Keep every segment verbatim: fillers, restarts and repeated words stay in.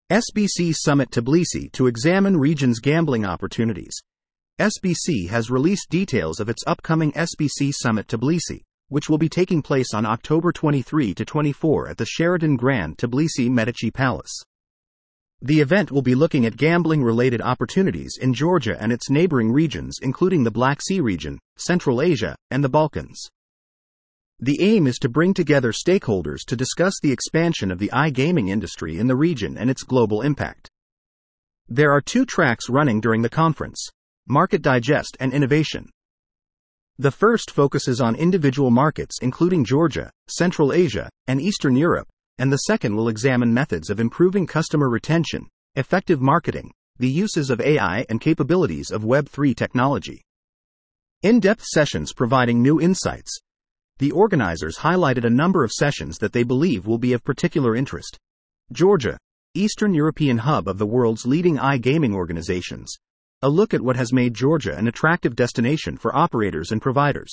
S B C Summit Tbilisi to examine region's gambling opportunities. S B C has released details of its upcoming S B C Summit Tbilisi, which will be taking place on October twenty-third to twenty-fourth at the Sheraton Grand Tbilisi Medici Palace. The event will be looking at gambling-related opportunities in Georgia and its neighboring regions, including the Black Sea region, Central Asia, and the Balkans. The aim is to bring together stakeholders to discuss the expansion of the iGaming industry in the region and its global impact. There are two tracks running during the conference: Market Digest and Innovation. The first focuses on individual markets including Georgia, Central Asia, and Eastern Europe, and the second will examine methods of improving customer retention, effective marketing, the uses of A I, and capabilities of Web three technology. In-depth sessions providing new insights. The organizers highlighted a number of sessions that they believe will be of particular interest. Georgia, Eastern European hub of the world's leading iGaming organizations. A look at what has made Georgia an attractive destination for operators and providers.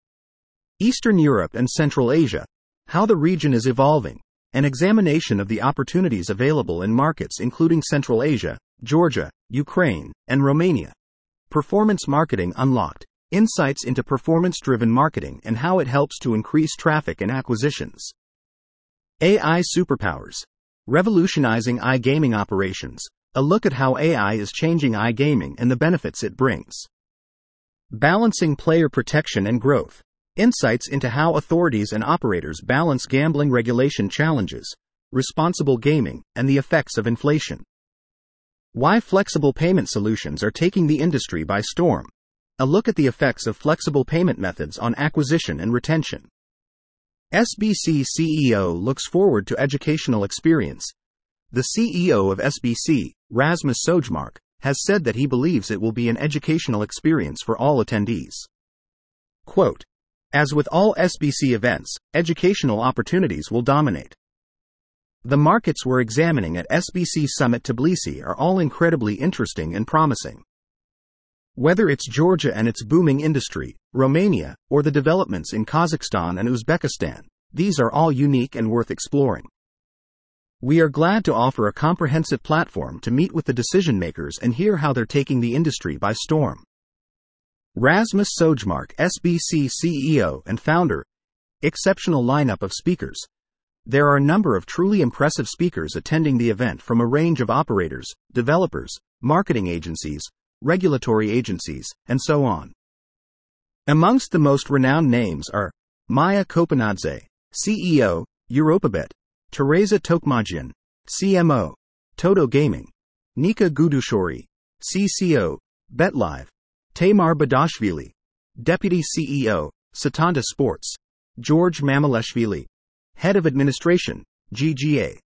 Eastern Europe and Central Asia, how the region is evolving. An examination of the opportunities available in markets including Central Asia, Georgia, Ukraine, and Romania. Performance marketing unlocked. Insights into performance-driven marketing and how it helps to increase traffic and acquisitions. A I superpowers. Revolutionizing iGaming operations. A look at how A I is changing iGaming and the benefits it brings. Balancing player protection and growth. Insights into how authorities and operators balance gambling regulation challenges, responsible gaming, and the effects of inflation. Why flexible payment solutions are taking the industry by storm. A look at the effects of flexible payment methods on acquisition and retention. S B C C E O looks forward to educational experience. The C E O of S B C, Rasmus Sojmark, has said that he believes it will be an educational experience for all attendees. Quote, "As with all S B C events, educational opportunities will dominate. The markets we're examining at S B C Summit Tbilisi are all incredibly interesting and promising. Whether it's Georgia and its booming industry, Romania, or the developments in Kazakhstan and Uzbekistan, these are all unique and worth exploring. We are glad to offer a comprehensive platform to meet with the decision makers and hear how they're taking the industry by storm." Rasmus Sojmark, S B C C E O and founder. Exceptional lineup of speakers. There are a number of truly impressive speakers attending the event from a range of operators, developers, marketing agencies, regulatory agencies, and so on. Amongst the most renowned names are Maya Kopanadze, C E O, Europabet; Teresa Tokmajian, C M O, Toto Gaming; Nika Gudushori, C C O, BetLive; Tamar Badashvili, Deputy C E O, Satanta Sports; George Mamalashvili, Head of Administration, G G A.